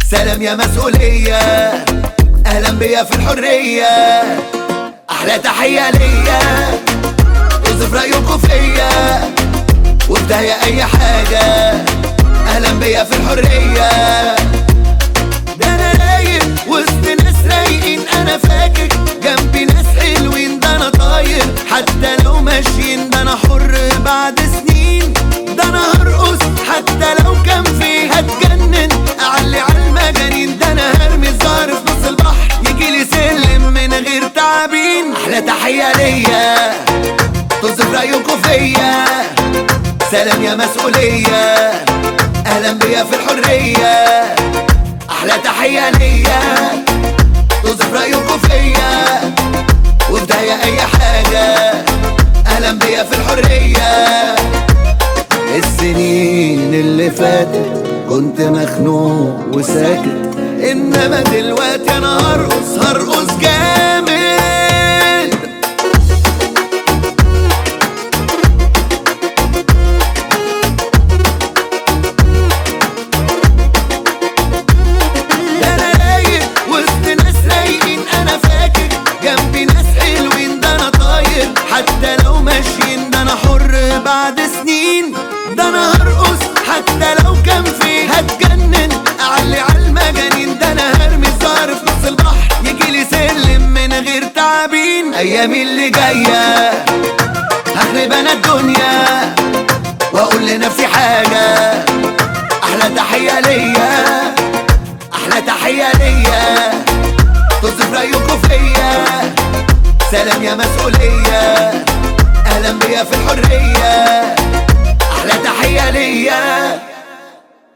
سلام يا مسؤولية، اهلا بيا في الحرية، احلى تحية ليا، وظف رأيكوا فيا وبداية اي حاجة، اهلا بيا في الحرية. ده انا رايق وسط ناس رايقين، انا فاكر جنبي ناس حلوين، ده انا طاير حتى لو ماشيين، ده انا حر بعد سنين، ده انا هرقص حتى لو كان فيه هتجنن، اعلي على المجانين، ده انا هرمي الزهر في نص البحر يجيلي سلم من غير تعابين. احلى تحية ليا، توصف رأيكوا فيا، سلام يا مسؤولية، اهلا بيا في الحرية، احلى تحية ليا، توصف رأيكوا فيا وبداية اي حاجة، اهلا بيا في الحرية. السنين اللي فاتت كنت مخنوق وساكت، انما دلوقتي انا هرقص جامد. ده انا رايق وسط ناس رايقين، انا فاكر جنبي ناس حلوين، ده انا طاير حتى لو ماشيين، ده انا حر بعد سنين، ده انا هرقص حتى لو كان فيه هتجنن، اعلي على المجانين، ده انا هرمي الزهر في نص البحر يجيلي سلم من غير تعابين. ايامي اللي جايه هخرب انا الدنيا واقول لنفسي حاجه، احلى تحيه ليا، احلى تحيه ليا، توصف رايكوا فيا، سلام يا مسؤوليه، اهلا بيا في الحريه، احلى تحيه ليا.